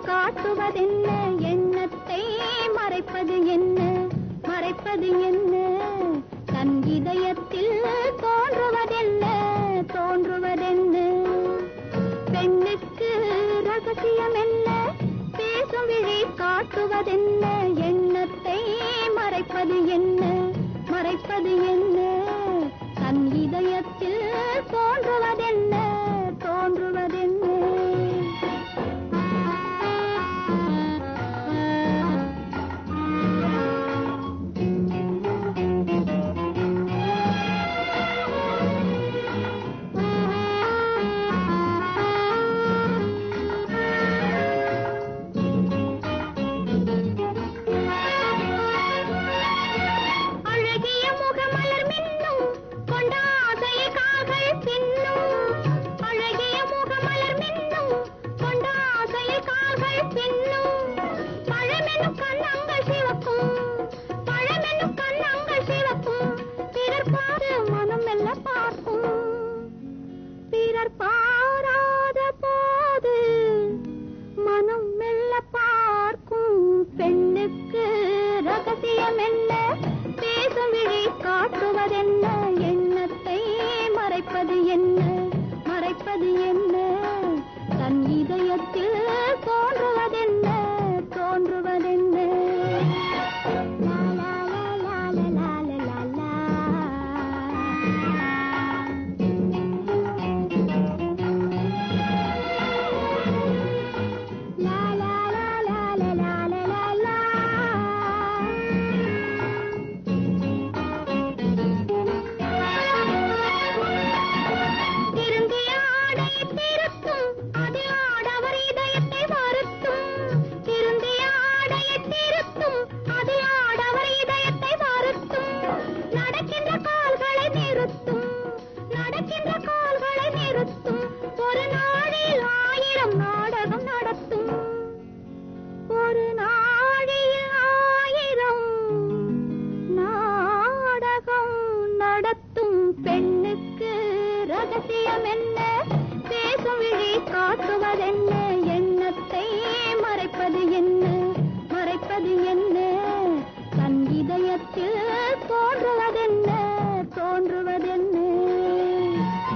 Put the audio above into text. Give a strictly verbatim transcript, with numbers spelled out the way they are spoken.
காட்டுவதென்ன எண்ணத்தை மறைப்பது என்ன மறைப்பது என்ன தன் இதயத்தில் தோன்றுவதென்ன தோன்றுவதென்ன பெண்ணுக்கு ரகசியம் என்ன பேசும் விழி காட்டுவதென்ன எண்ணத்தை மறைப்பது என்ன மறைப்பது என்ன தன் இதயத்தில் தோன்றுவதென்ன தோன்றுவதென்ன பாராத போது மனம் மெல்ல பார்க்கும் பெண்ணுக்கு ரகசியம் என்ன பேசும் விழி காட்டுவதென்ன எண்ணத்தை மறைப்பது என்ன மறைப்பது